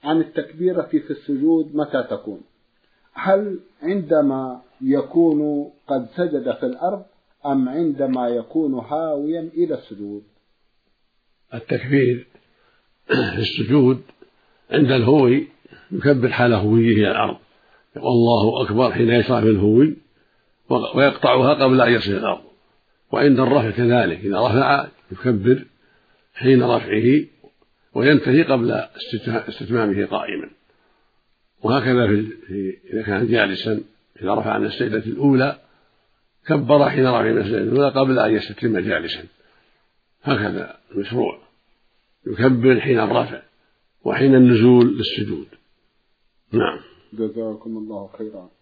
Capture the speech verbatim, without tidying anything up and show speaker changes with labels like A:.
A: عن التكبيرة في السجود متى تكون؟ هل عندما يكون قد سجد في الأرض أم عندما يكون هاويا إلى السجود؟
B: التكبير في السجود عند الهوي يكبر حال هويه إلى الأرض، يقول الله أكبر حين يشرع في الهوي ويقطعها قبل أن يصل الأرض. وعند الرفع كذلك، إذا رفع يكبر حين رفعه وينتهي قبل استتمامه قائما. وهكذا في إذا كان جالسا إذا رفع عن السجدة الأولى كبر حين رفع من السجدة الأولى قبل أن يستتم جالسا. هكذا المشروع، يكبر حين الرفع وحين النزول للسجود. نعم.
A: جزاكم الله خيرا.